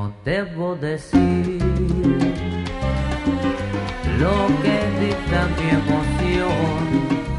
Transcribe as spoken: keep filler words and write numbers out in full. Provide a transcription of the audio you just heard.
no debo decir lo que dicta mi emoción.